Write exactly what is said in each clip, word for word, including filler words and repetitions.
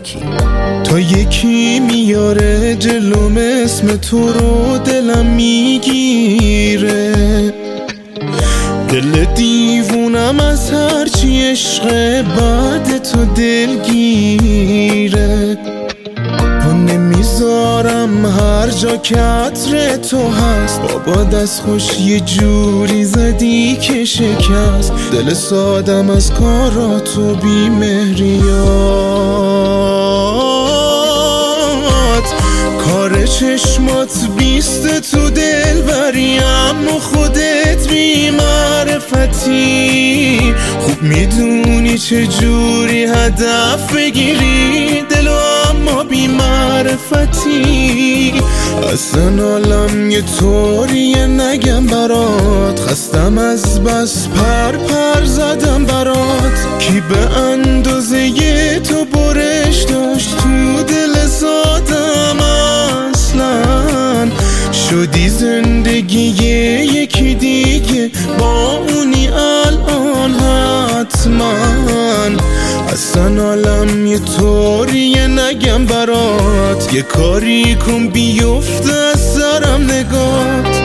یکی تا یکی میاره جلوم اسم تو رو دلم میگیره، دل دیوونم از هرچی عشق بعد تو دلگیره. و نمیذارم هر جا که عطر تو هست بابا دست خوش یه جوری زدی که شکست دل سادم از کاراتو بی مهریات. کار چشمات بیست تو دل بری اما خودت بی معرفتی، خوب میدونی چه جوری هدف بگیری دلو اما بی معرفتی. اصلا حالم یه طوریه نگم برات، خستم از بس پر پر زدم برات. کی به اندازه یه تو برش داشت تو دل سادم اصلا، شدی زندگی یکی دیگه با اونی الان حتما. اصلا حالم یه طوریه نگم برات، یه کاری کن بیفته از سرم نگات.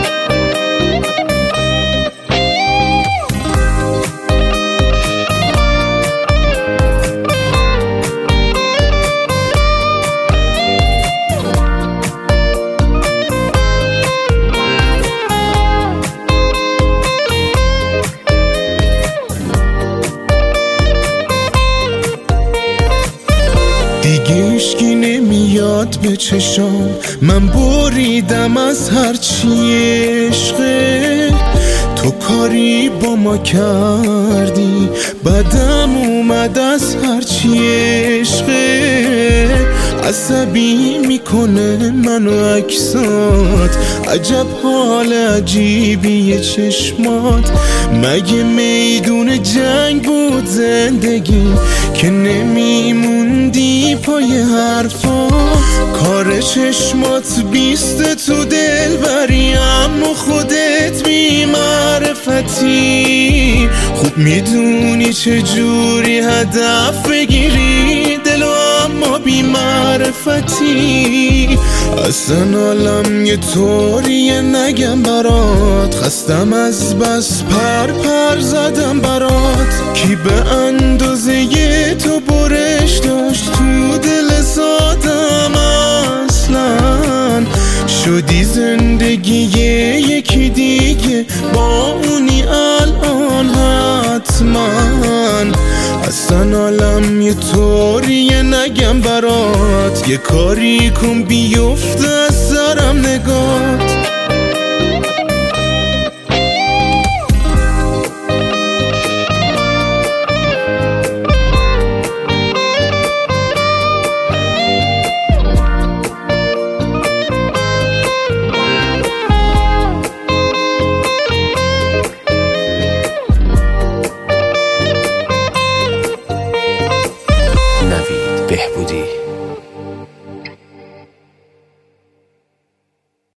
دیگه عشقی نمیاد به چشام، من بریدم از هرچی عشقه. تو کاری با ما کردی بدم اومد از هرچی عشقه. عصبی میکنه منو عکسات، عجب حال عجیبیه چشمات. مگه میدون جنگ بود زندگی که نمیموندی پای حرفات؟ کار چشمات بیست تو دل بری اما خودت بی معرفتی، خوب میدونی چه جوری هدف بگیری دلو اما بی معرفتی. اصلا حالم یه طوریه نگم برات، خستم از بس پر پر زدم برات. کی به اندازه یه تو برش داشت تو دل سادم اصلا، شدی زندگی یکی دیگه با اونی الان حتما. اصلا حالم یه طوریه نگم برات، یه کاری کن بیفته از سرم نگات.